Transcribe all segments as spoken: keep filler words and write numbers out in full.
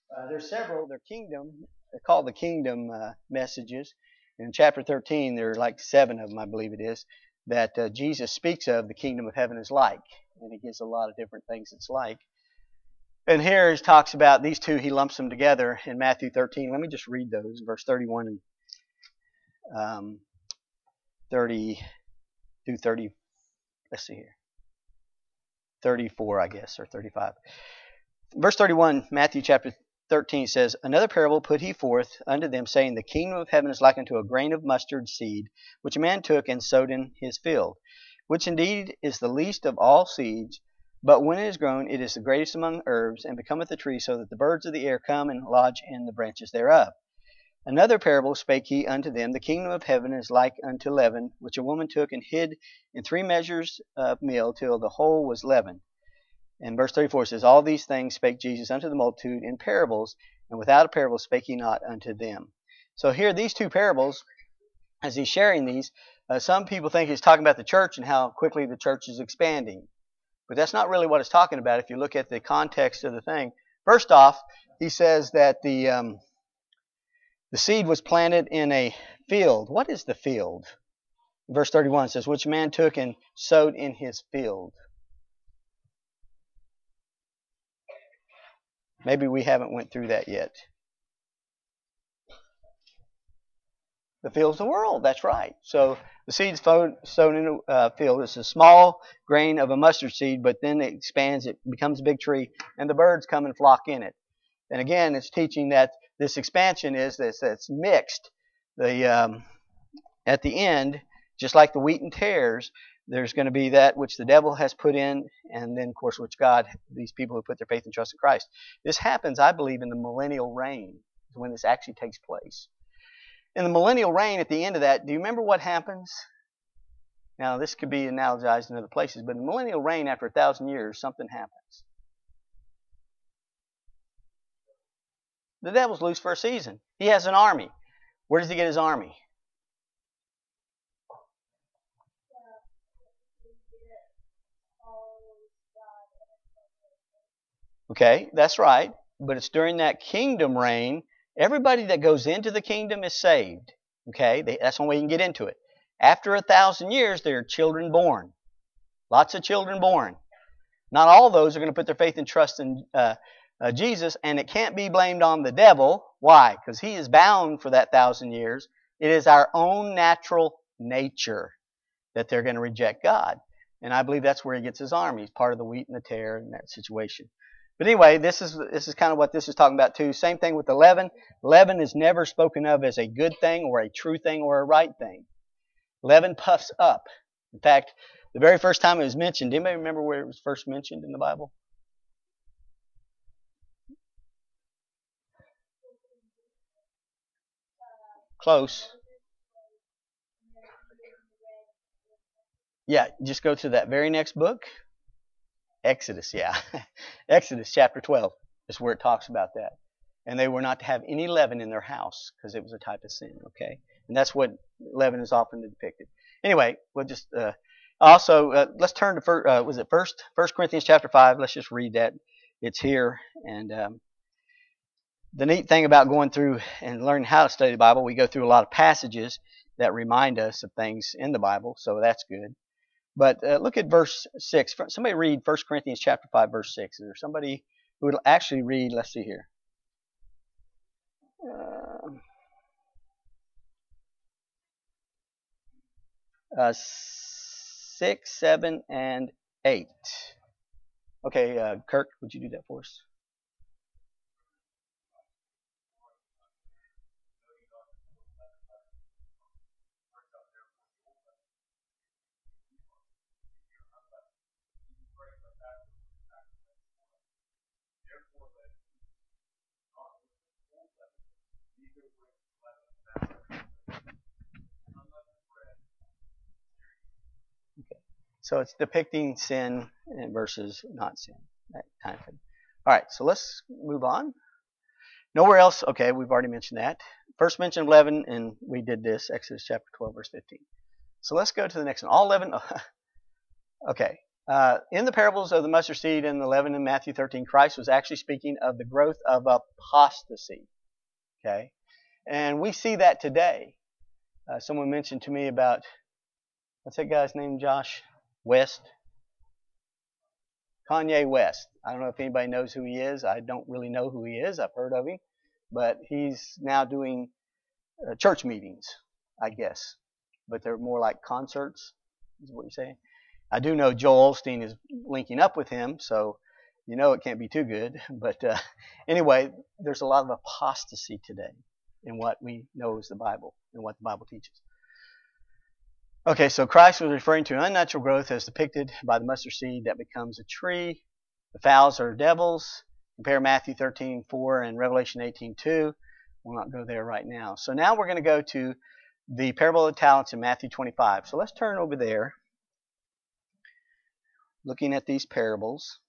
Uh, there's several. They're kingdom. They're called the kingdom uh, messages. In chapter thirteen, there are like seven of them, I believe it is, that uh, Jesus speaks of the kingdom of heaven is like, and he gives a lot of different things it's like. And here he talks about these two. He lumps them together in Matthew thirteen. Let me just read those, verse thirty-one and um, thirty through thirty. Let's see here, thirty-four, I guess, or thirty-five. Verse thirty-one, Matthew chapter thirteen says, Another parable put he forth unto them, saying, The kingdom of heaven is like unto a grain of mustard seed, which a man took and sowed in his field, which indeed is the least of all seeds, but when it is grown, it is the greatest among herbs, and becometh a tree, so that the birds of the air come and lodge in the branches thereof. Another parable spake he unto them, The kingdom of heaven is like unto leaven, which a woman took and hid in three measures of meal, till the whole was leavened. And verse thirty-four says, All these things spake Jesus unto the multitude in parables, and without a parable spake he not unto them. So here, these two parables, as he's sharing these, uh, some people think he's talking about the church and how quickly the church is expanding. But that's not really what it's talking about if you look at the context of the thing. First off, he says that the um, the seed was planted in a field. What is the field? Verse thirty-one says, Which man took and sowed in his field. Maybe we haven't went through that yet. The field is the world. That's right. So the seed's sown in a uh, field. It's a small grain of a mustard seed, but then it expands. It becomes a big tree, and the birds come and flock in it. And again, it's teaching that this expansion is this that's mixed. The um, at the end, just like the wheat and tares, there's going to be that which the devil has put in, and then, of course, which God, these people who put their faith and trust in Christ. This happens, I believe, in the millennial reign, when this actually takes place. In the millennial reign, at the end of that, do you remember what happens? Now, this could be analogized in other places, but in the millennial reign, after a thousand years, something happens. The devil's loose for a season. He has an army. Where does he get his army? Okay, that's right. But it's during that kingdom reign, everybody that goes into the kingdom is saved. Okay, they, that's one way you can get into it. After a thousand years, there are children born. Lots of children born. Not all those are going to put their faith and trust in uh, uh, Jesus, and it can't be blamed on the devil. Why? Because he is bound for that thousand years. It is our own natural nature that they're going to reject God. And I believe that's where he gets his army. He's part of the wheat and the tare in that situation. But anyway, this is this is kind of what this is talking about too. Same thing with the leaven. Leaven is never spoken of as a good thing or a true thing or a right thing. Leaven puffs up. In fact, the very first time it was mentioned, anybody remember where it was first mentioned in the Bible? Close. Yeah, just go to that very next book. Exodus, yeah. Exodus chapter twelve is where it talks about that. And they were not to have any leaven in their house because it was a type of sin, okay? And that's what leaven is often depicted. Anyway, we'll just uh, also, uh, let's turn to, first, uh, was it first? First Corinthians chapter five. Let's just read that. It's here. And um, the neat thing about going through and learning how to study the Bible, we go through a lot of passages that remind us of things in the Bible, so that's good. But uh, look at verse six. Somebody read First Corinthians chapter five, verse six. Is there somebody who would actually read? Let's see here. Uh, uh, six, seven, and eight. Okay, uh, Kirk, would you do that for us? Okay. So it's depicting sin versus not sin, that kind of thing. All right, so let's move on. Nowhere else. Okay, we've already mentioned that. First mention of leaven, and we did this, Exodus chapter twelve, verse fifteen. So let's go to the next one. All leaven. Okay. Uh, in the parables of the mustard seed and the leaven in Matthew thirteen, Christ was actually speaking of the growth of apostasy. Okay? And we see that today. Uh, someone mentioned to me about, what's that guy's name, Josh? West? Kanye West. I don't know if anybody knows who he is. I don't really know who he is. I've heard of him. But he's now doing uh, church meetings, I guess. But they're more like concerts, is what you're saying. I do know Joel Osteen is linking up with him, so you know it can't be too good. But uh, anyway, there's a lot of apostasy today in what we know as the Bible and what the Bible teaches. Okay, so Christ was referring to unnatural growth as depicted by the mustard seed that becomes a tree. The fowls are devils. Compare Matthew thirteen four and Revelation eighteen two. We'll not go there right now. So now we're going to go to the parable of the talents in Matthew twenty-five. So let's turn over there, looking at these parables.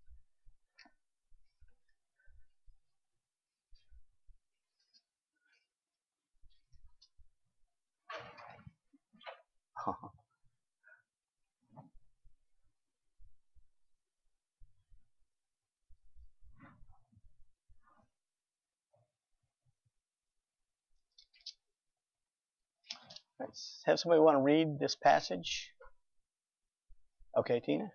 Let's have somebody want to read this passage. Okay, Tina.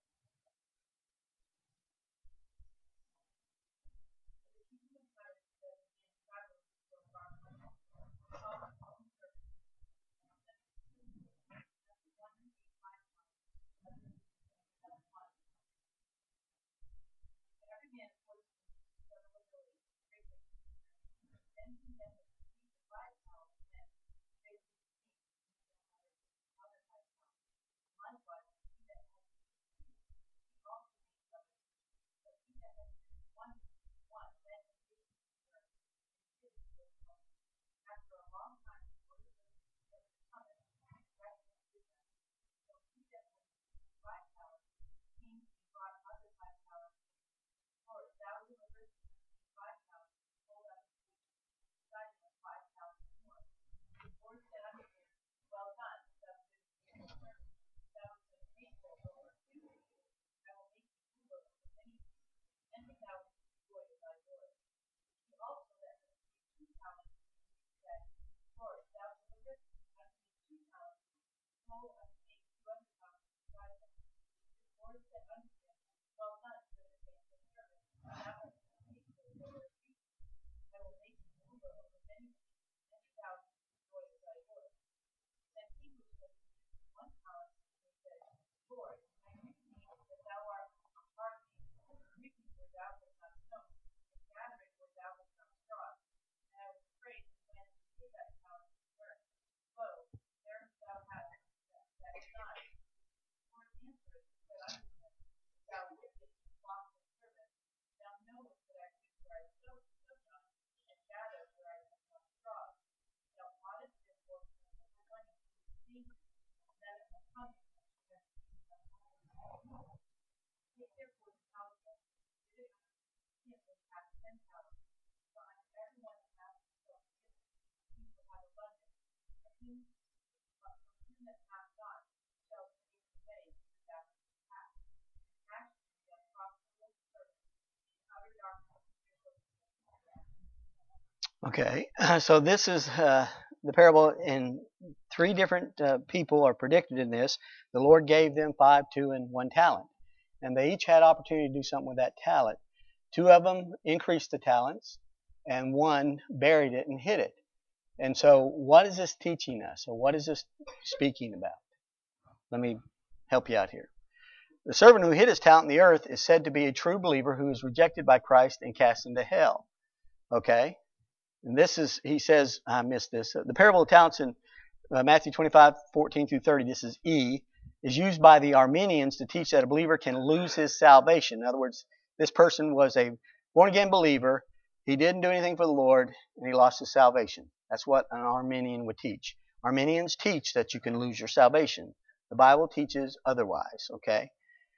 Okay, so this is uh, the parable, in three different uh, people are predicted in this. The Lord gave them five, two, and one talent. And they each had opportunity to do something with that talent. Two of them increased the talents, and one buried it and hid it. And so what is this teaching us, or what is this speaking about? Let me help you out here. The servant who hid his talent in the earth is said to be a true believer who is rejected by Christ and cast into hell. Okay? And this is, he says, I missed this. The parable of talents in uh, Matthew twenty-five, fourteen through thirty, this is E, is used by the Arminians to teach that a believer can lose his salvation. In other words, this person was a born-again believer. He didn't do anything for the Lord, and he lost his salvation. That's what an Arminian would teach. Arminians teach that you can lose your salvation. The Bible teaches otherwise, okay?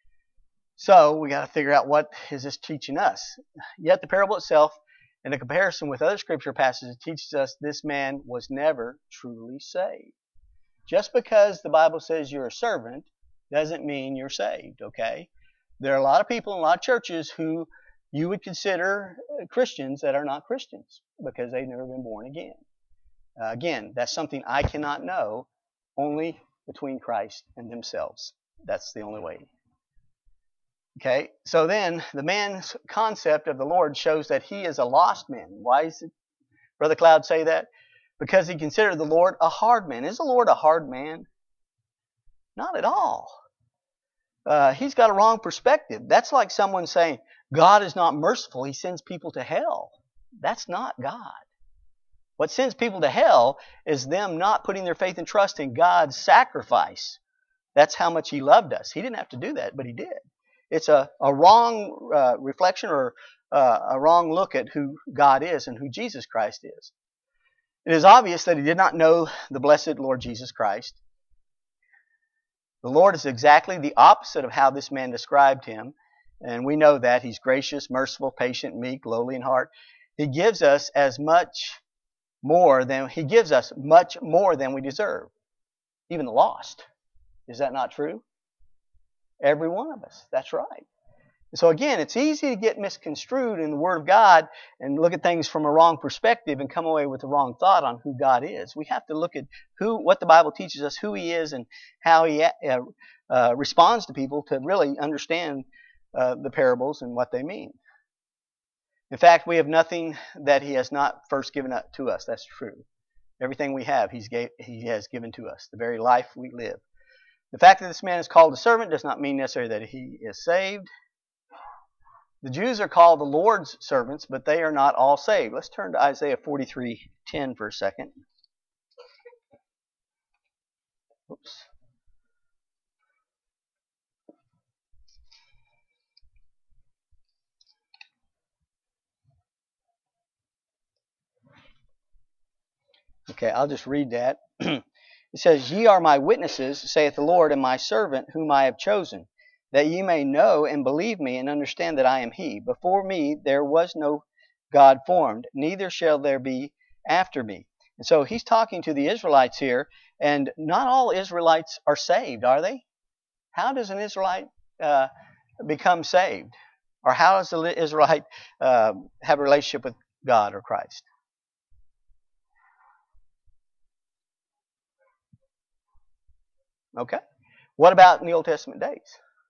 So we got to figure out, what is this teaching us? Yet the parable itself, in a comparison with other scripture passages, teaches us this man was never truly saved. Just because the Bible says you're a servant doesn't mean you're saved, okay? There are a lot of people in a lot of churches who you would consider Christians that are not Christians because they've never been born again. Uh, again, that's something I cannot know, only between Christ and themselves. That's the only way. Okay, so then the man's concept of the Lord shows that he is a lost man. Why does Brother Cloud say that? Because he considered the Lord a hard man. Is the Lord a hard man? Not at all. Uh, he's got a wrong perspective. That's like someone saying, God is not merciful. He sends people to hell. That's not God. What sends people to hell is them not putting their faith and trust in God's sacrifice. That's how much He loved us. He didn't have to do that, but He did. It's a, a wrong uh, reflection or uh, a wrong look at who God is and who Jesus Christ is. It is obvious that he did not know the blessed Lord Jesus Christ. The Lord is exactly the opposite of how this man described him. And we know that. He's gracious, merciful, patient, meek, lowly in heart. He gives us as much more than, he gives us much more than we deserve. Even the lost. Is that not true? Every one of us. That's right. So again, it's easy to get misconstrued in the Word of God and look at things from a wrong perspective and come away with the wrong thought on who God is. We have to look at who, what the Bible teaches us, who He is, and how He uh, uh, responds to people to really understand uh, the parables and what they mean. In fact, we have nothing that He has not first given up to us. That's true. Everything we have, He's gave, He has given to us. The very life we live. The fact that this man is called a servant does not mean necessarily that he is saved. The Jews are called the Lord's servants, but they are not all saved. Let's turn to Isaiah forty-three ten for a second. Oops. Okay, I'll just read that. It says, Ye are my witnesses, saith the Lord, and my servant whom I have chosen, that ye may know and believe me and understand that I am He. Before me there was no God formed, neither shall there be after me. And so he's talking to the Israelites here, and not all Israelites are saved, are they? How does an Israelite uh, become saved? Or how does the Israelite uh, have a relationship with God or Christ? Okay. What about in the Old Testament days?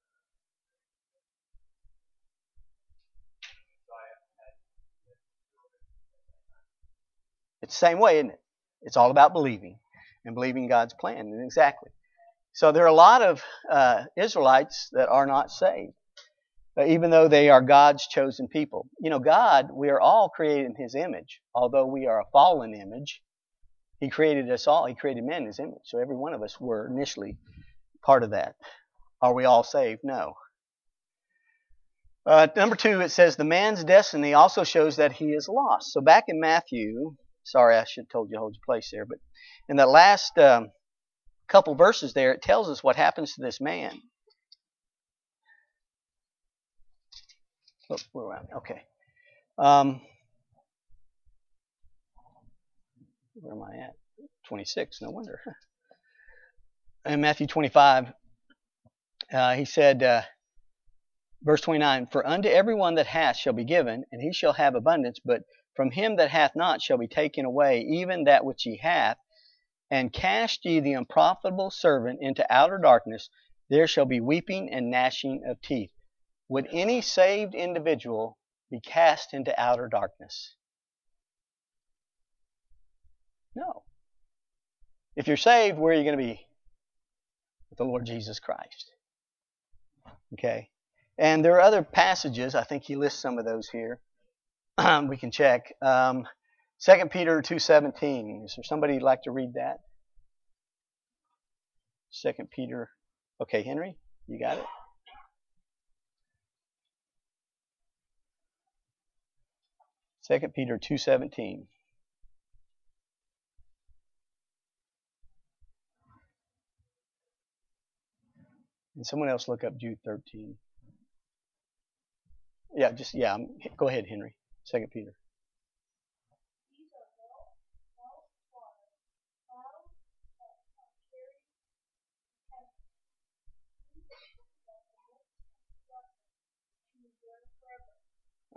It's the same way, isn't it? It's all about believing and believing God's plan. And exactly. So there are a lot of uh, Israelites that are not saved, uh, even though they are God's chosen people. You know, God, we are all created in His image. Although we are a fallen image, He created us all. He created men in His image. So every one of us were initially part of that. Are we all saved? No. Uh, number two, it says the man's destiny also shows that he is lost. So back in Matthew, sorry, I should have told you to hold your place there, but in the last um, couple verses there, it tells us what happens to this man. Oh, where am I? Okay. Um, where am I at? twenty-six, no wonder. In Matthew twenty-five, uh, he said, uh, verse twenty-nine, For unto everyone that hath shall be given, and he shall have abundance, but from him that hath not shall be taken away even that which he hath. And cast ye the unprofitable servant into outer darkness, there shall be weeping and gnashing of teeth. Would any saved individual be cast into outer darkness? No. If you're saved, where are you going to be? With the Lord Jesus Christ. Okay. And there are other passages. I think he lists some of those here. We can check. Um, Second Peter two seventeen. Is there somebody who'd like to read that? Second Peter. Okay, Henry, you got it? Second Peter two seventeen. And someone else look up Jude thirteen. Yeah, just yeah. Go ahead, Henry. Second Peter.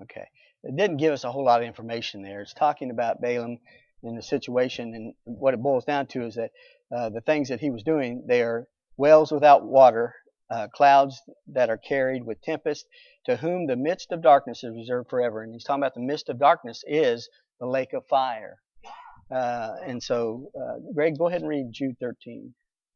Okay. It didn't give us a whole lot of information there. It's talking about Balaam and the situation, and what it boils down to is that uh, the things that he was doing, they are wells without water, uh, clouds that are carried with tempest, to whom the midst of darkness is reserved forever. And he's talking about the midst of darkness is the lake of fire. Uh, and so, uh, Greg, go ahead and read Jude thirteen.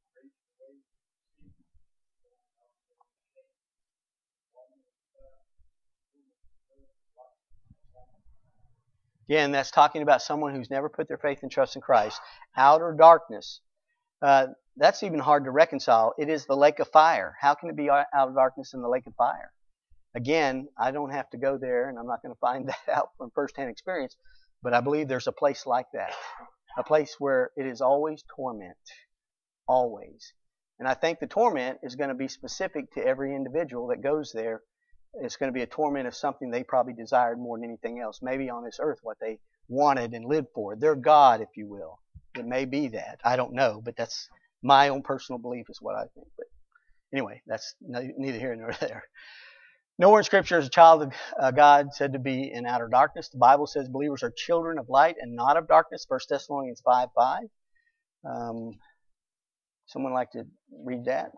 Again, that's talking about someone who's never put their faith and trust in Christ. Outer darkness. Uh, that's even hard to reconcile. It is the lake of fire. How can it be out of darkness in the lake of fire? Again, I don't have to go there, and I'm not going to find that out from firsthand experience, but I believe there's a place like that. A place where it is always torment. Always. And I think the torment is going to be specific to every individual that goes there. It's going to be a torment of something they probably desired more than anything else. Maybe on this earth what they wanted and lived for. Their God, if you will. It may be that. I don't know, but that's my own personal belief is what I think. But anyway, that's neither here nor there. Nowhere in Scripture is a child of uh, God said to be in outer darkness. The Bible says believers are children of light and not of darkness. First Thessalonians five five. Um, someone like to read that?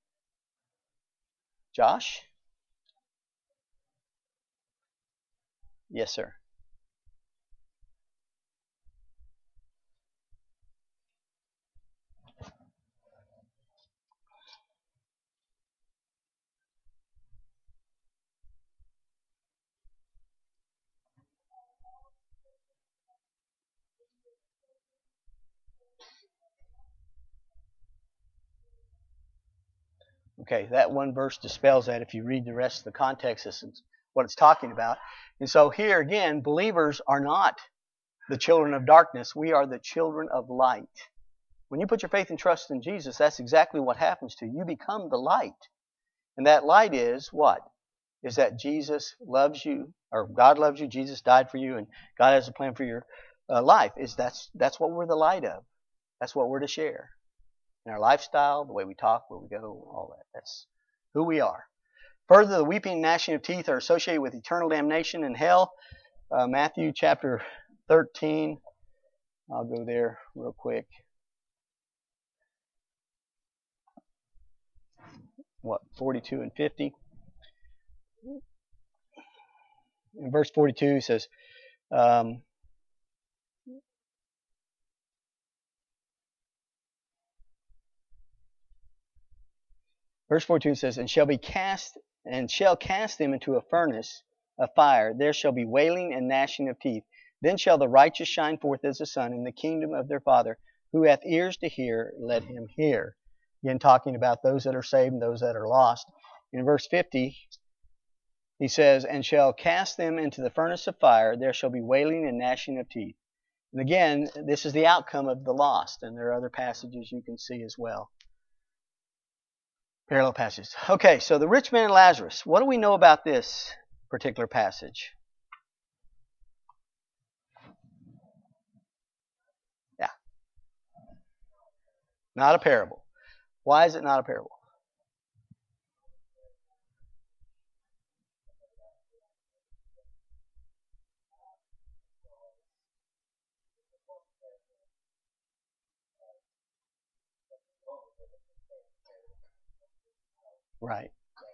Josh? Yes, sir. Okay, that one verse dispels that. If you read the rest of the context, this is what it's talking about. And so here again, believers are not the children of darkness. We are the children of light. When you put your faith and trust in Jesus, that's exactly what happens to you. You become the light. And that light is what? Is that Jesus loves you, or God loves you, Jesus died for you, and God has a plan for your uh, life. Is that's that's what we're the light of. That's what we're to share. In our lifestyle, the way we talk, where we go, all that. That's who we are. Further, the weeping and gnashing of teeth are associated with eternal damnation in hell. Uh, Matthew chapter thirteen. I'll go there real quick. What, forty-two and fifty? In verse forty-two, it says, um, verse forty-two says, and shall be cast, and shall cast them into a furnace of fire. There shall be wailing and gnashing of teeth. Then shall the righteous shine forth as the sun in the kingdom of their Father. Who hath ears to hear, let him hear. Again, talking about those that are saved and those that are lost. In verse fifty, he says, and shall cast them into the furnace of fire. There shall be wailing and gnashing of teeth. And again, this is the outcome of the lost. And there are other passages you can see as well. Parallel passages. Okay, so the rich man and Lazarus. What do we know about this particular passage? Yeah. Not a parable. Why is it not a parable? Right.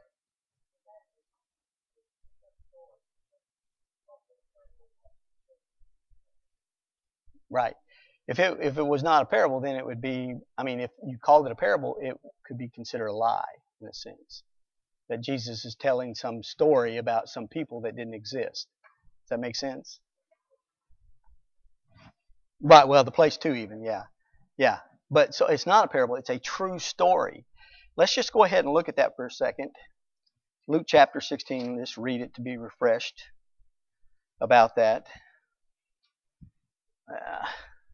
Right. If it if it was not a parable, then it would be, I mean, if you called it a parable, it could be considered a lie in a sense. That Jesus is telling some story about some people that didn't exist. Does that make sense? Right, well, the place too even, yeah. Yeah. But so it's not a parable, it's a true story. Let's just go ahead and look at that for a second. Luke chapter sixteen, let's read it to be refreshed about that. Uh,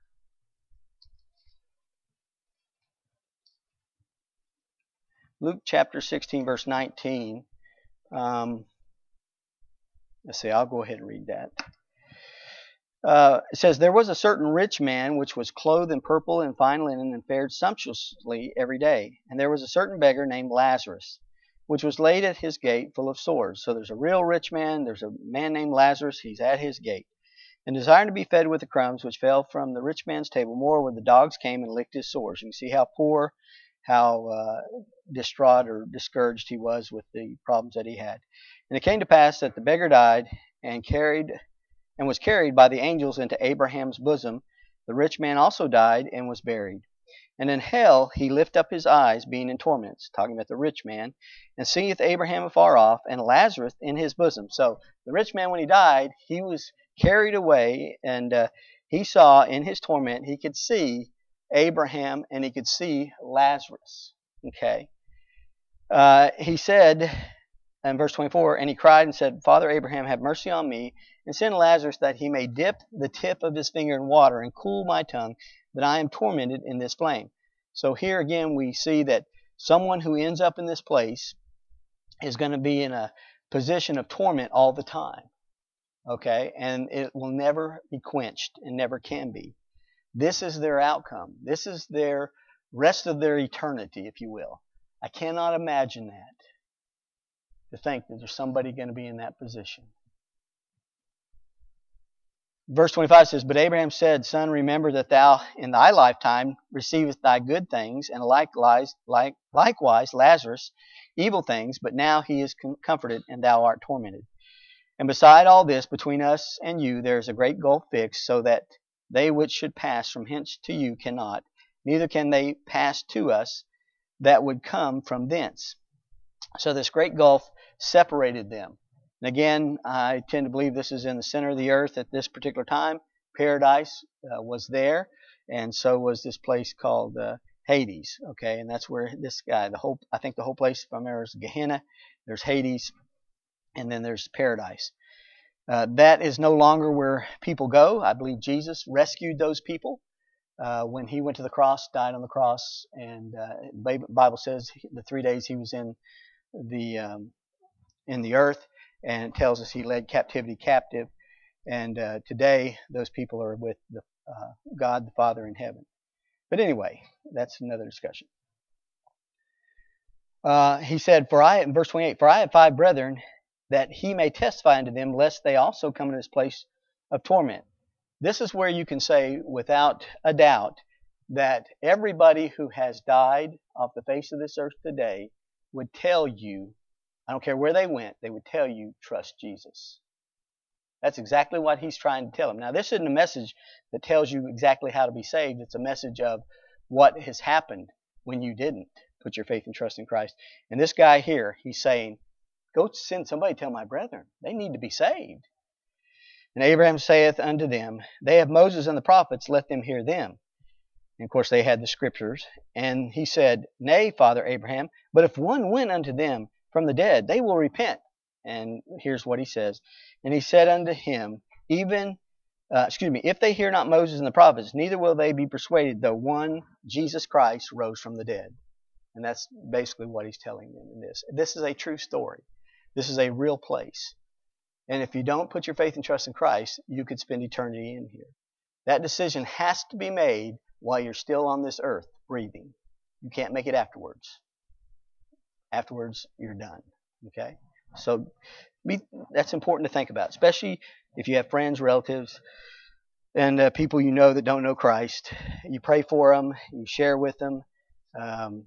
Luke chapter sixteen, verse nineteen. Um, let's see, I'll go ahead and read that. Uh, it says, there was a certain rich man which was clothed in purple and fine linen and fared sumptuously every day. And there was a certain beggar named Lazarus, which was laid at his gate full of sores. So there's a real rich man. There's a man named Lazarus. He's at his gate. And desiring to be fed with the crumbs which fell from the rich man's table, moreover the dogs came and licked his sores. You can see how poor, how uh, distraught or discouraged he was with the problems that he had. And it came to pass that the beggar died and carried and was carried by the angels into Abraham's bosom. The rich man also died and was buried. And in hell he lift up his eyes, being in torments, talking about the rich man, and seeth Abraham afar off, and Lazarus in his bosom. So the rich man, when he died, he was carried away, and uh, he saw in his torment, he could see Abraham and he could see Lazarus. Okay. Uh, he said in verse twenty-four, and he cried and said, Father Abraham, have mercy on me, and send Lazarus that he may dip the tip of his finger in water and cool my tongue, that I am tormented in this flame. So here again we see that someone who ends up in this place is going to be in a position of torment all the time. Okay, and it will never be quenched and never can be. This is their outcome. This is their rest of their eternity, if you will. I cannot imagine that, to think that there's somebody going to be in that position. Verse twenty-five says, But Abraham said, Son, remember that thou in thy lifetime receivest thy good things, and likewise, like, likewise Lazarus evil things, but now he is comforted, and thou art tormented. And beside all this, between us and you, there is a great gulf fixed, so that they which should pass from hence to you cannot, neither can they pass to us that would come from thence. So this great gulf separated them. And again, I tend to believe this is in the center of the earth at this particular time. Paradise uh, was there, and so was this place called uh, Hades. Okay, and that's where this guy, the whole, I think the whole place, if I remember, is Gehenna. There's Hades, and then there's paradise. Uh, that is no longer where people go. I believe Jesus rescued those people uh, when he went to the cross, died on the cross, and uh, the Bible says the three days he was in the um, in the earth, and it tells us he led captivity captive. And uh, today those people are with the, uh, God the Father in heaven. But anyway, that's another discussion. Uh, he said, "For I," in verse twenty-eight, "For I have five brethren, that he may testify unto them, lest they also come into this place of torment." This is where you can say without a doubt that everybody who has died off the face of this earth today would tell you, I don't care where they went, they would tell you, trust Jesus. That's exactly what he's trying to tell them. Now, this isn't a message that tells you exactly how to be saved. It's a message of what has happened when you didn't put your faith and trust in Christ. And this guy here, he's saying, go send somebody to tell my brethren. They need to be saved. And Abraham saith unto them, They have Moses and the prophets, let them hear them. And of course they had the scriptures. And he said, Nay, Father Abraham, but if one went unto them from the dead, they will repent. And here's what he says. And he said unto him, Even, uh, excuse me, if they hear not Moses and the prophets, neither will they be persuaded, though one, Jesus Christ, rose from the dead. And that's basically what he's telling them in this. This is a true story. This is a real place. And if you don't put your faith and trust in Christ, you could spend eternity in here. That decision has to be made while you're still on this earth breathing. You can't make it afterwards. Afterwards, you're done. Okay? So be, that's important to think about, especially if you have friends, relatives, and uh, people you know that don't know Christ. You pray for them. You share with them. Um,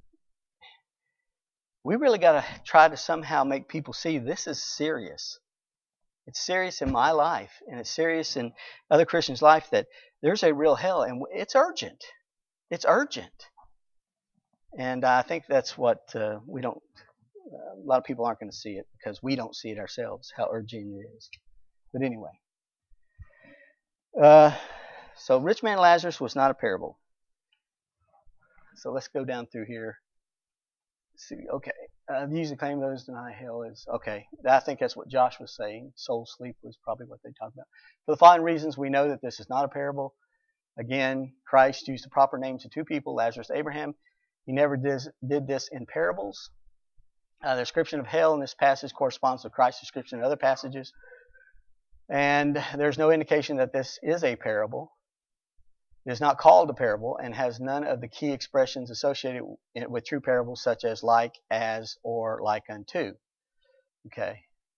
we really got to try to somehow make people see this is serious. It's serious in my life, and it's serious in other Christians' life, that there's a real hell, and it's urgent. It's urgent. And I think that's what uh, we don't, uh, a lot of people aren't going to see it because we don't see it ourselves, how urgent it is. But anyway. Uh, so rich man Lazarus was not a parable. So let's go down through here. Let's see, okay. Uh, the usually claim those deny hell is, okay. I think that's what Josh was saying. Soul sleep was probably what they talked about. For the following reasons, we know that this is not a parable. Again, Christ used the proper names of two people, Lazarus and Abraham. He never did, did this in parables. Uh, the description of hell in this passage corresponds to Christ's description in other passages. And there's no indication that this is a parable. It is not called a parable and has none of the key expressions associated with true parables such as like, as, or like unto. Okay.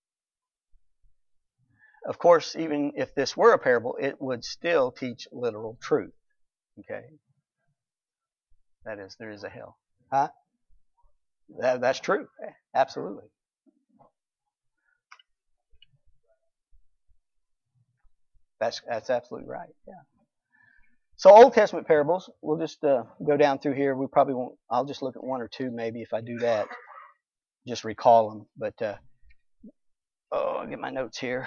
Of course, even if this were a parable, it would still teach literal truth. Okay. That is, there is a hell. Huh? That, that's true. Absolutely. That's that's absolutely right. Yeah. So Old Testament parables, we'll just uh, go down through here. We probably won't. I'll just look at one or two, maybe if I do that. Just recall them. But uh, oh, I'll get my notes here.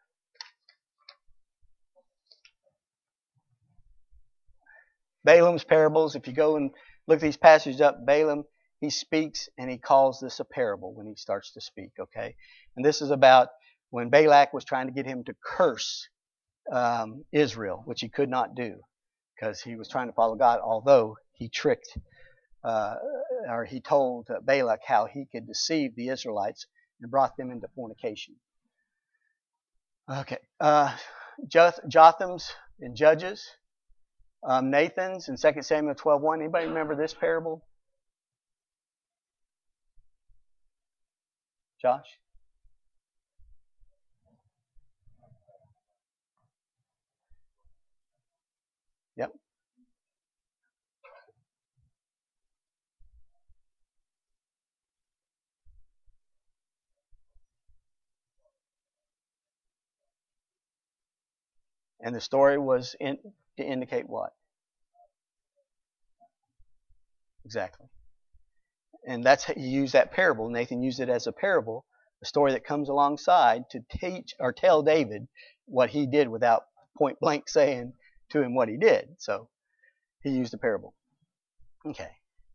Balaam's parables. If you go and look these passages up, Balaam, he speaks and he calls this a parable when he starts to speak. Okay, and this is about when Balak was trying to get him to curse um, Israel, which he could not do because he was trying to follow God. Although he tricked, uh, or he told Balak how he could deceive the Israelites and brought them into fornication. Okay, uh, Jotham's in Judges. Um, Nathan's in Second Samuel twelve one. Anybody remember this parable? Josh? Yep. And the story was in, to indicate what? Exactly. And that's how you use that parable. Nathan used it as a parable, a story that comes alongside to teach or tell David what he did without point blank saying to him what he did. So he used a parable. Okay.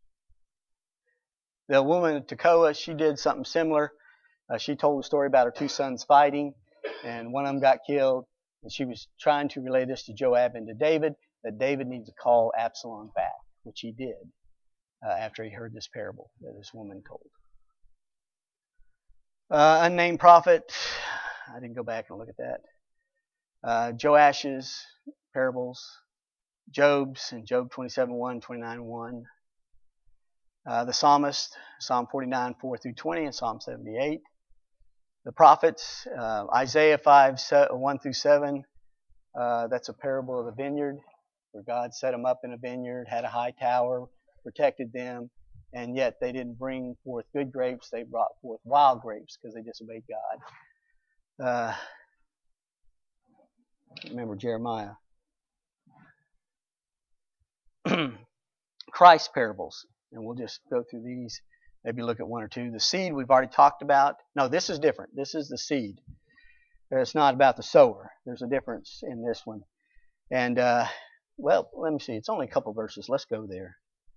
The woman of Tekoa, she did something similar. Uh, she told a story about her two sons fighting, and one of them got killed. And she was trying to relay this to Joab and to David, that David needs to call Absalom back, which he did uh, after he heard this parable that this woman told. Uh, unnamed prophet, I didn't go back and look at that. Uh, Joash's parables, Job's in Job twenty-seven one, twenty-nine one. Uh, the psalmist, Psalm forty-nine four through twenty, and Psalm seventy-eight. The prophets, uh, Isaiah five one through seven, uh, that's a parable of the vineyard, where God set them up in a vineyard, had a high tower, protected them, and yet they didn't bring forth good grapes, they brought forth wild grapes because they disobeyed God. Uh, remember Jeremiah. Christ parables, and we'll just go through these. Maybe look at one or two. The seed we've already talked about. No, this is different. This is the seed. It's not about the sower. There's a difference in this one. And, uh, well, let me see. It's only a couple verses. Let's go there.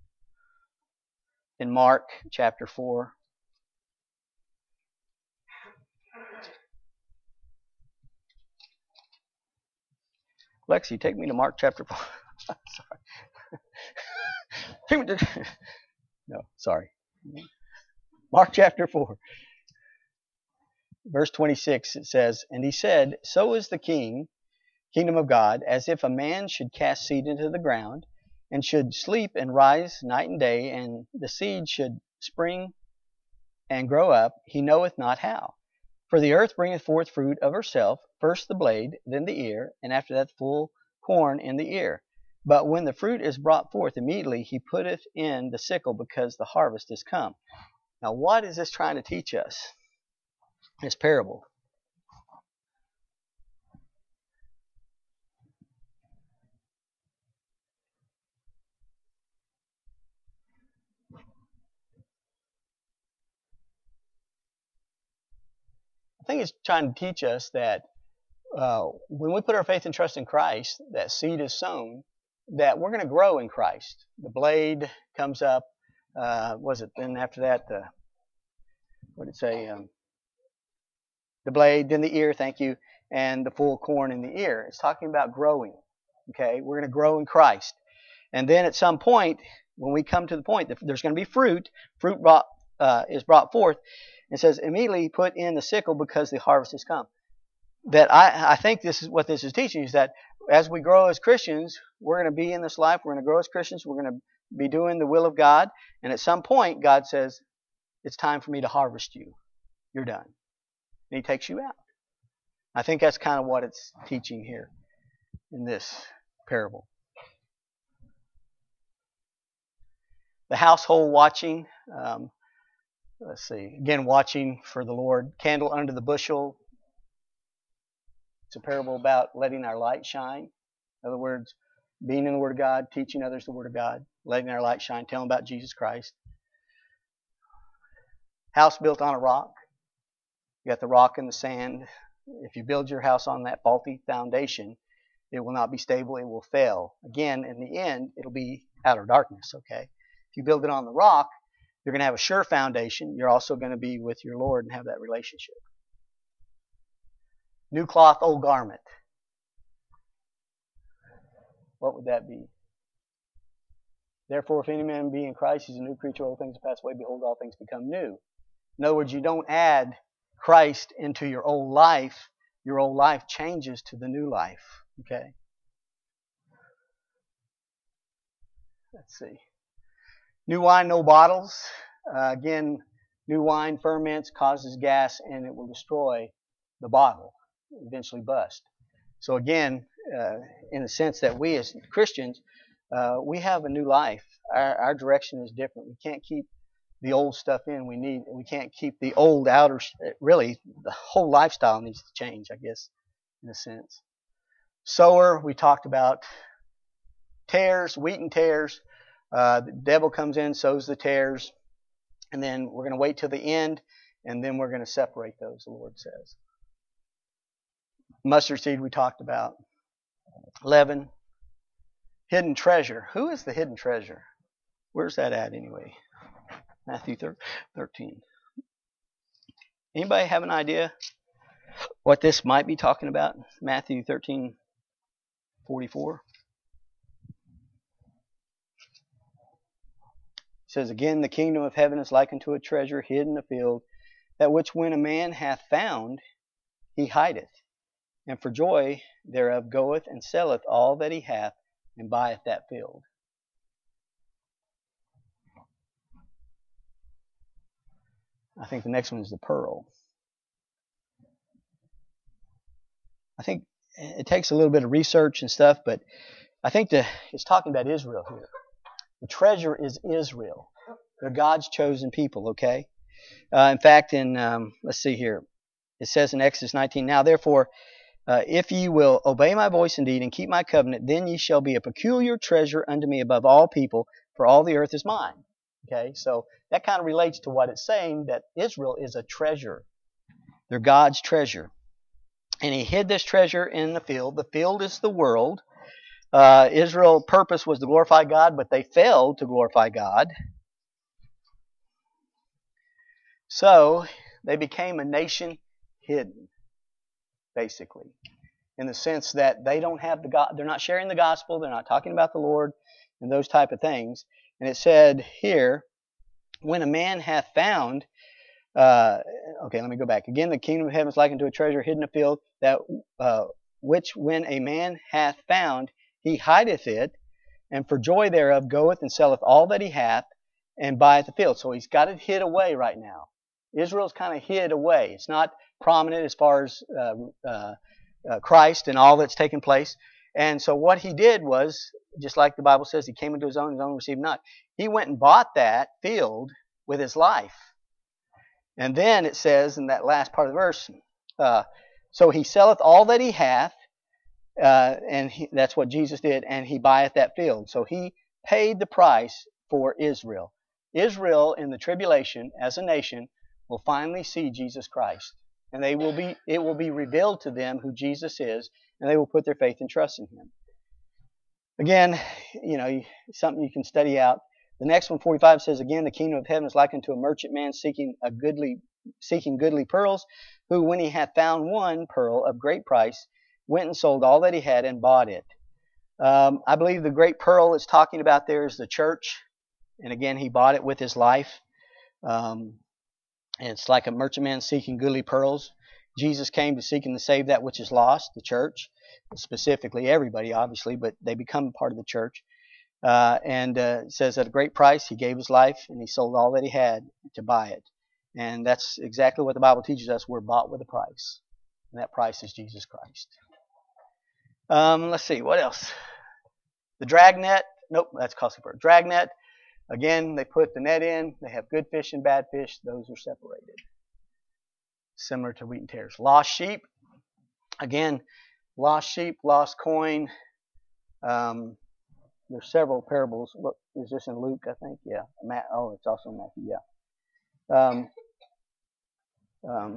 In Mark chapter four. Lexi, take me to Mark chapter four. Sorry. Take me to... No, sorry. Mark chapter four, verse twenty-six, it says, "And he said, So is the king, kingdom of God, as if a man should cast seed into the ground, and should sleep and rise night and day, and the seed should spring and grow up, he knoweth not how. For the earth bringeth forth fruit of herself, first the blade, then the ear, and after that full corn in the ear. But when the fruit is brought forth, immediately he putteth in the sickle, because the harvest is come." Now, what is this trying to teach us? This parable. I think it's trying to teach us that uh, when we put our faith and trust in Christ, that seed is sown, that we're going to grow in Christ. The blade comes up. Uh, was it then after that, the, what did it say? Um, the blade, then the ear, thank you, and the full corn in the ear. It's talking about growing. Okay, we're going to grow in Christ. And then at some point, when we come to the point that there's going to be fruit, fruit brought, uh, is brought forth, it says, immediately put in the sickle because the harvest has come. That I, I think this is what this is teaching, is that as we grow as Christians, we're going to be in this life. We're going to grow as Christians. We're going to be doing the will of God. And at some point, God says, it's time for me to harvest you. You're done. And He takes you out. I think that's kind of what it's teaching here in this parable. The household watching. Um, let's see. Again, watching for the Lord. Candle under the bushel. It's a parable about letting our light shine. In other words, being in the Word of God, teaching others the Word of God, letting our light shine, telling about Jesus Christ. House built on a rock. You got the rock and the sand. If you build your house on that faulty foundation, it will not be stable. It will fail. Again, in the end, it'll be outer darkness, okay? If you build it on the rock, you're going to have a sure foundation. You're also going to be with your Lord and have that relationship. New cloth, old garment. What would that be? Therefore, if any man be in Christ, he's a new creature. Old things pass away. Behold, all things become new. In other words, you don't add Christ into your old life. Your old life changes to the new life. Okay? Let's see. New wine, no bottles. Uh, again, new wine ferments, causes gas, and it will destroy the bottle. Eventually bust. So again, uh, in the sense that we as Christians, uh, we have a new life. Our, our direction is different. We can't keep the old stuff in. We need. We can't keep the old outer. Really, the whole lifestyle needs to change, I guess, in a sense. Sower, we talked about tares, wheat and tares. Uh, the devil comes in, sows the tares, and then we're going to wait till the end, and then we're going to separate those, the Lord says. Mustard seed we talked about. Leaven. Hidden treasure. Who is the hidden treasure? Where's that at anyway? Matthew thirteen. Anybody have an idea what this might be talking about? Matthew thirteen forty-four. It says, again, the kingdom of heaven is like unto a treasure hid in a field, that which when a man hath found, he hideth, and for joy thereof goeth and selleth all that he hath, and buyeth that field. I think the next one is the pearl. I think it takes a little bit of research and stuff, but I think the, it's talking about Israel here. The treasure is Israel. They're God's chosen people, okay? Uh, in fact, in, um, let's see here. It says in Exodus nineteen, now therefore, uh, if ye will obey my voice indeed and keep my covenant, then ye shall be a peculiar treasure unto me above all people, for all the earth is mine. Okay, so that kind of relates to what it's saying, that Israel is a treasure. They're God's treasure. And he hid this treasure in the field. The field is the world. Uh, Israel's purpose was to glorify God, but they failed to glorify God. So they became a nation hidden, basically, in the sense that they don't have the God, they're not sharing the gospel, they're not talking about the Lord, and those type of things. And it said here, when a man hath found, uh, okay, let me go back. Again, the kingdom of heaven is like unto a treasure hidden in a field, that uh, which when a man hath found, he hideth it, and for joy thereof goeth and selleth all that he hath, and buyeth the field. So he's got it hid away right now. Israel's kind of hid away. It's not prominent as far as uh, uh, uh, Christ and all that's taken place. And so what he did was, just like the Bible says, he came into his own, his own received not. He went and bought that field with his life. And then it says in that last part of the verse, uh, so he selleth all that he hath, uh, and he, that's what Jesus did, and he buyeth that field. So he paid the price for Israel. Israel in the tribulation as a nation will finally see Jesus Christ. And they will be it will be revealed to them who Jesus is, and they will put their faith and trust in him. Again, you know, something you can study out. The next one, forty-five, says, again, the kingdom of heaven is like unto a merchant man seeking a goodly seeking goodly pearls, who when he hath found one pearl of great price, went and sold all that he had and bought it. Um, I believe the great pearl it's talking about there is the church. And again, he bought it with his life. Um, and it's like a merchant man seeking goodly pearls. Jesus came to seek and to save that which is lost, the church, specifically everybody, obviously, but they become part of the church. Uh, and uh, it says at a great price, he gave his life and he sold all that he had to buy it. And that's exactly what the Bible teaches us. We're bought with a price. And that price is Jesus Christ. Um, let's see, what else? The dragnet. Nope, that's costly for a dragnet. Again, they put the net in. They have good fish and bad fish. Those are separated. Similar to wheat and tares. Lost sheep. Again, lost sheep, lost coin. Um, there's several parables. Look, is this in Luke, I think? Yeah. Matt, oh, it's also in Matthew, yeah. Um, um,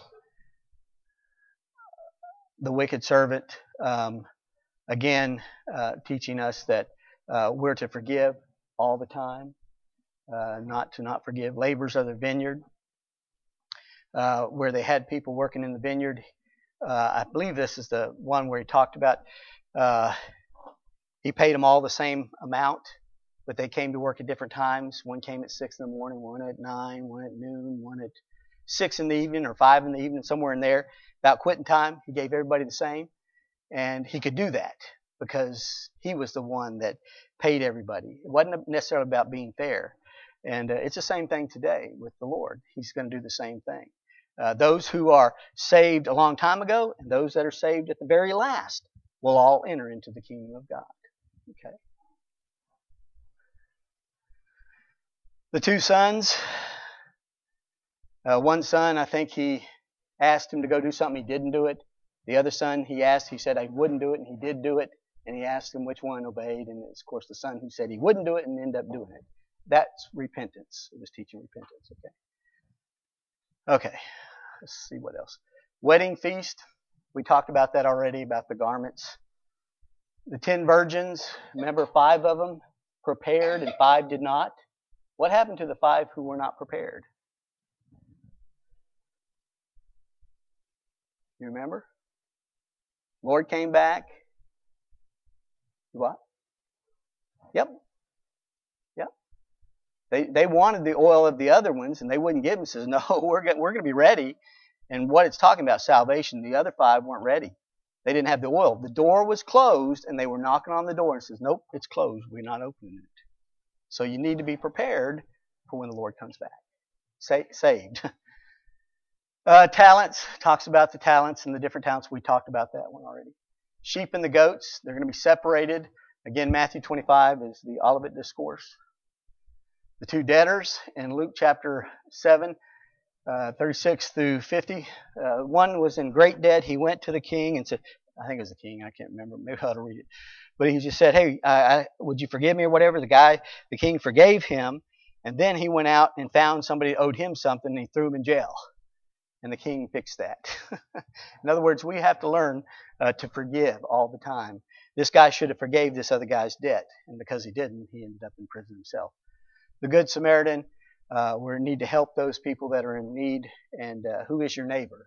the wicked servant. Um, again, uh, teaching us that uh, we're to forgive all the time, uh, not to not forgive. Labors of the vineyard, uh, where they had people working in the vineyard. Uh, I believe this is the one where he talked about uh, he paid them all the same amount, but they came to work at different times. One came at six in the morning, one at nine, one at noon, one at six in the evening or five in the evening, somewhere in there. About quitting time, he gave everybody the same, and he could do that because he was the one that paid everybody. It wasn't necessarily about being fair, and uh, it's the same thing today with the Lord. He's going to do the same thing. Uh, those who are saved a long time ago and those that are saved at the very last will all enter into the kingdom of God. Okay. The two sons. Uh, one son, I think he asked him to go do something. He didn't do it. The other son, he asked, he said, I wouldn't do it, and he did do it. And he asked him which one obeyed. And it's, of course, the son who said he wouldn't do it and ended up doing it. That's repentance. It was teaching repentance. Okay. Okay. Let's see what else. Wedding feast. We talked about that already, about the garments. The ten virgins, remember five of them prepared and five did not. What happened to the five who were not prepared? You remember? Lord came back. What? Yep. Yep. They they wanted the oil of the other ones, and they wouldn't give them. Says, no, we're going we're going to be ready. And what it's talking about, salvation, the other five weren't ready. They didn't have the oil. The door was closed, and they were knocking on the door and says, nope, it's closed. We're not opening it. So you need to be prepared for when the Lord comes back. Sa- saved. uh, talents, talks about the talents and the different talents. We talked about that one already. Sheep and the goats, they're going to be separated. Again, Matthew twenty-five is the Olivet Discourse. The two debtors in Luke chapter seven, uh, thirty-six through fifty. Uh, one was in great debt. He went to the king and said, I think it was the king, I can't remember. Maybe I ought to read it. But he just said, hey, I, I, would you forgive me or whatever? The guy, the king forgave him. And then he went out and found somebody that owed him something and he threw him in jail. And the king fixed that. In other words, we have to learn uh, to forgive all the time. This guy should have forgave this other guy's debt. And because he didn't, he ended up in prison himself. The Good Samaritan, uh, we need to help those people that are in need. And uh, who is your neighbor?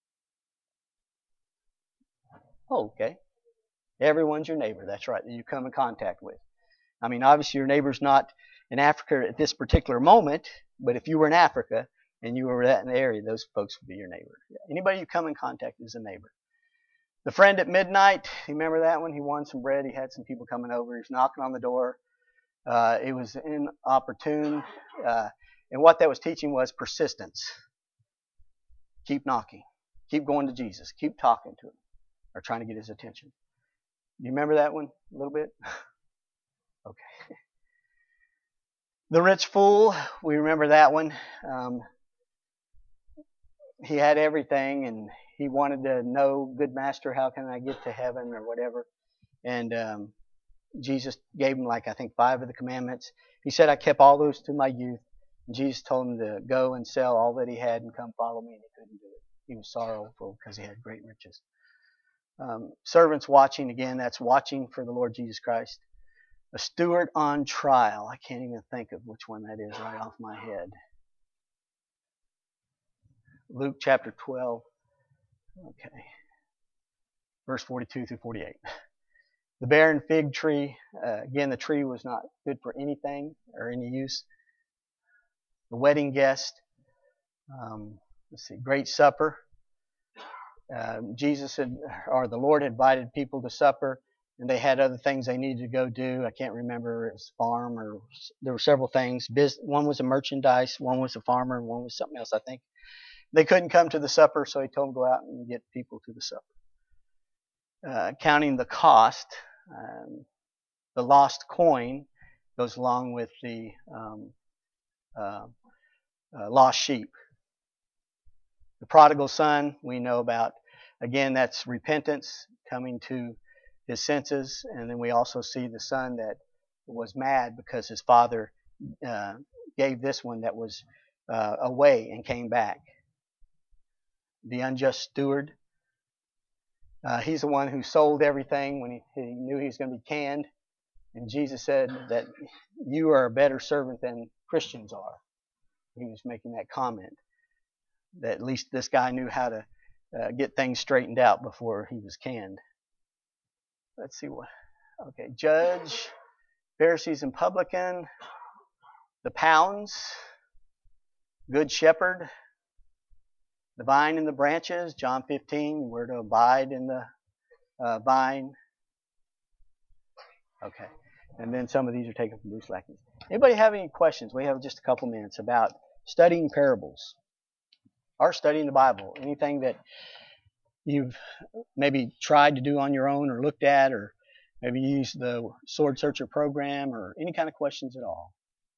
Oh, okay. Everyone's your neighbor. That's right. That you come in contact with. I mean, obviously your neighbor's not in Africa at this particular moment, but if you were in Africa and you were that in the area, those folks would be your neighbor. Anybody you come in contact with is a neighbor. The friend at midnight, you remember that one? He wanted some bread. He had some people coming over. He was knocking on the door. Uh, it was inopportune. Uh, and what that was teaching was persistence. Keep knocking. Keep going to Jesus. Keep talking to him or trying to get his attention. Do you remember that one a little bit? Okay. The rich fool, we remember that one. Um, he had everything and he wanted to know, good master, how can I get to heaven or whatever. And um, Jesus gave him like, I think, five of the commandments. He said, I kept all those to my youth. And Jesus told him to go and sell all that he had and come follow me. And he couldn't do it. He was sorrowful because he had great riches. Um, servants watching, again, that's watching for the Lord Jesus Christ. A steward on trial. I can't even think of which one that is right off my head. Luke chapter twelve. Okay. Verse forty-two through forty-eight. The barren fig tree. Uh, again, the tree was not good for anything or any use. The wedding guest. Um, let's see. Great supper. uh, Jesus had, or the Lord had invited people to supper, and they had other things they needed to go do. I can't remember, it was farm, or there were several things. One was a merchandise, one was a farmer, and one was something else, I think. They couldn't come to the supper, so he told them to go out and get people to the supper. Uh, counting the cost, um, the lost coin goes along with the um, uh, uh, lost sheep. The prodigal son, we know about. Again, that's repentance, coming to his senses. And then we also see the son that was mad because his father uh, gave this one that was uh, away and came back. The unjust steward, uh, he's the one who sold everything when he, he knew he was going to be canned. And Jesus said that you are a better servant than Christians are. He was making that comment, that at least this guy knew how to uh, get things straightened out before he was canned. Let's see what. Okay, judge, Pharisees and publican, the pounds, good shepherd, the vine and the branches, John fifteen, we're to abide in the uh, vine. Okay, and then some of these are taken from Bruce Lackey. Anybody have any questions? We have just a couple minutes about studying parables or studying the Bible. Anything that you've maybe tried to do on your own or looked at, or maybe used the Sword Searcher program, or any kind of questions at all.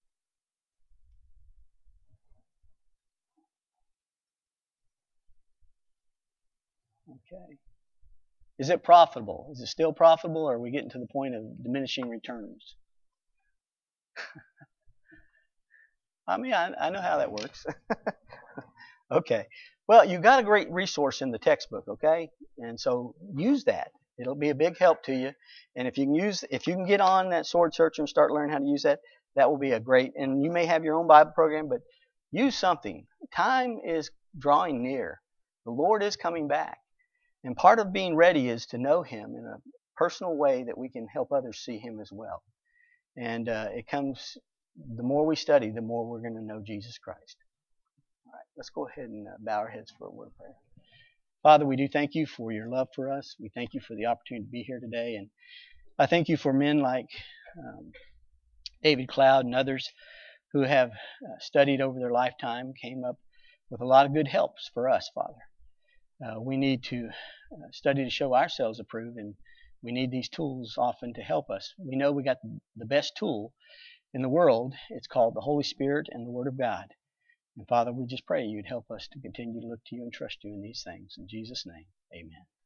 Okay. Is it profitable? Is it still profitable, or are we getting to the point of diminishing returns? I mean, I, I know how that works. Okay. Well, you've got a great resource in the textbook, okay? And so use that. It'll be a big help to you. And if you can use, if you can get on that Sword Searcher and start learning how to use that, that will be a great, and you may have your own Bible program, but use something. Time is drawing near. The Lord is coming back. And part of being ready is to know Him in a personal way that we can help others see Him as well. And uh, it comes, the more we study, the more we're going to know Jesus Christ. All right, let's go ahead and uh, bow our heads for a word of prayer. Father, we do thank you for your love for us. We thank you for the opportunity to be here today. And I thank you for men like um, David Cloud and others who have uh, studied over their lifetime, came up with a lot of good helps for us, Father. Uh, we need to uh, study to show ourselves approved, and we need these tools often to help us. We know we got the best tool in the world. It's called the Holy Spirit and the Word of God. And Father, we just pray you'd help us to continue to look to you and trust you in these things. In Jesus' name, amen.